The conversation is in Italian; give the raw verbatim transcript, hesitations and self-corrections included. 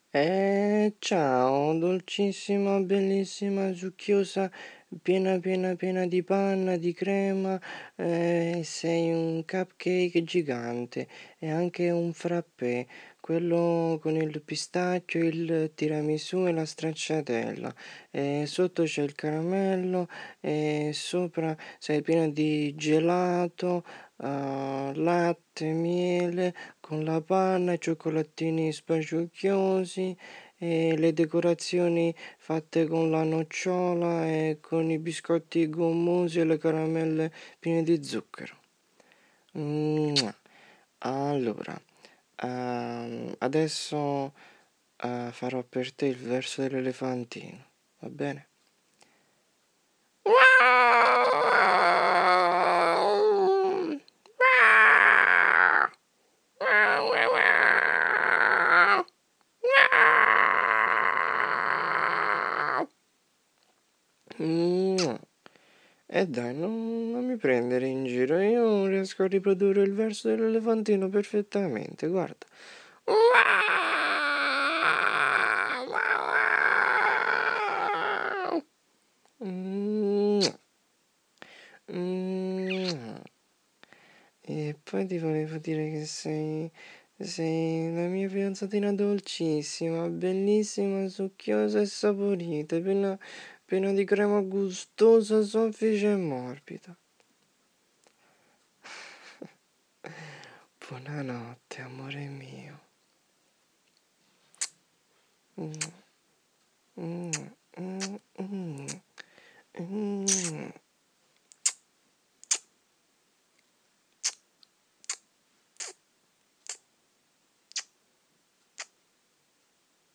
Eh, ciao, dolcissima, bellissima, succhiosa, piena, piena, piena di panna, di crema. Eh, sei un cupcake gigante e anche un frappè, quello con il pistacchio, il tiramisù e la stracciatella. E sotto c'è il caramello e sopra sei piena di gelato, eh, latte, miele con la panna, i cioccolatini spaciucchiosi e le decorazioni fatte con la nocciola e con i biscotti gommosi e le caramelle piene di zucchero. Mua. Allora, ehm, adesso eh, farò per te il verso dell'elefantino, va bene? Mua. E dai, non, non mi prendere in giro, io riesco a riprodurre il verso dell'elefantino perfettamente, guarda. Mua. Mua. E poi ti volevo dire che sei, sei la mia fidanzatina dolcissima, bellissima, succhiosa e saporita, piena, piena di crema gustosa, soffice e morbida. Buonanotte, amore mio.